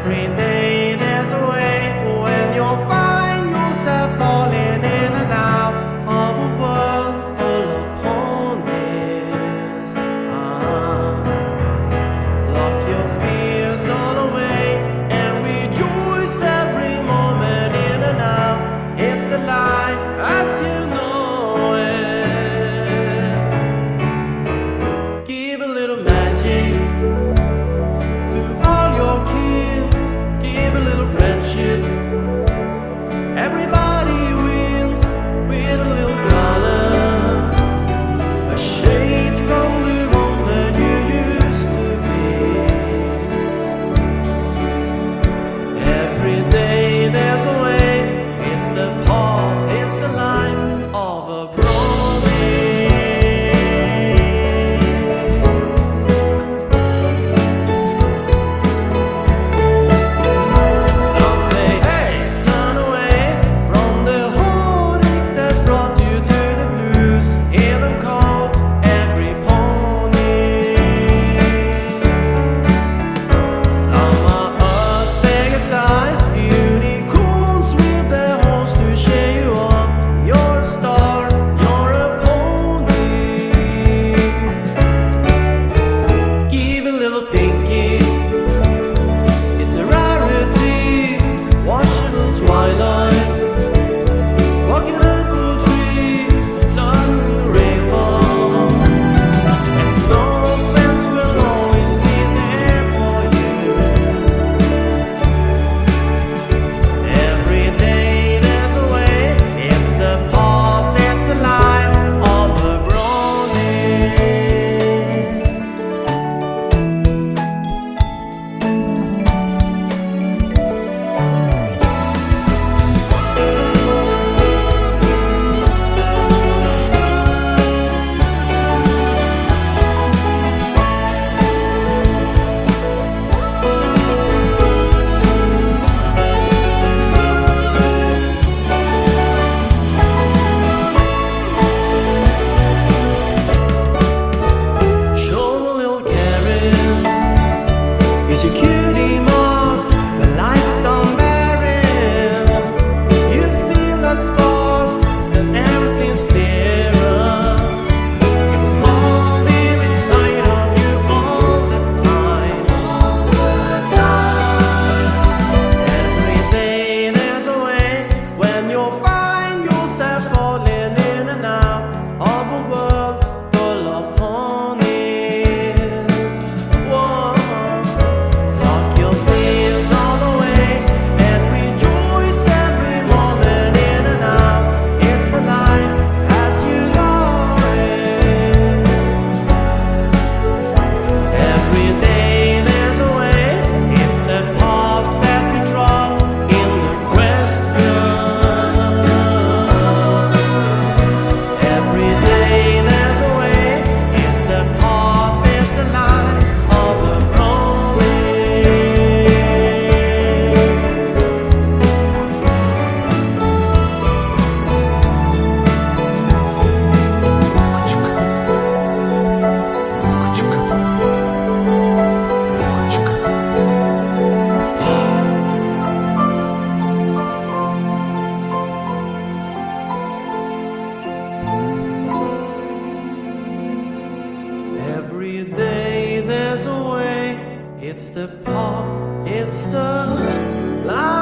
Every day there's a way when you'll find yourself falling in and out of a world full of ponies. Lock your fears all away and rejoice every moment in and out. It's the life as you know it. Give a little magic to all your kids. Give a little friendship. Everybody wins with a little color, a shade from the home that you used to be. Every day there's a way. It's the path, it's the life of a brony. Some say, hey, turn away from the heartaches that brought you to the blues. Hear them call every pony. Some are earth beggars side, unicorns with their horns to cheer you on. You're a star, you're a pony. Give a little pinky, it's a rarity. Watch a little twilight, walk in a cool tree, fly through the rainbow. And no fence will always be there for you. Every day there's a way. It's the path, it's the life of a brony. Show a little caring. Is your cutie mark when life is unbearing? You feel that spark and everything's clearer. It's falling inside of you all the time. Every day there's a way when you'll find yourself falling in and out of a world full of ponies. Whoa. Lock your fears all away and rejoice every moment in and out. It's the life as you know it. Every day there's a way. It's the path that we trod in the question. Every day there's a way. It's the path, it's the life of a brony. Every day there's a way. It's the path, it's the life.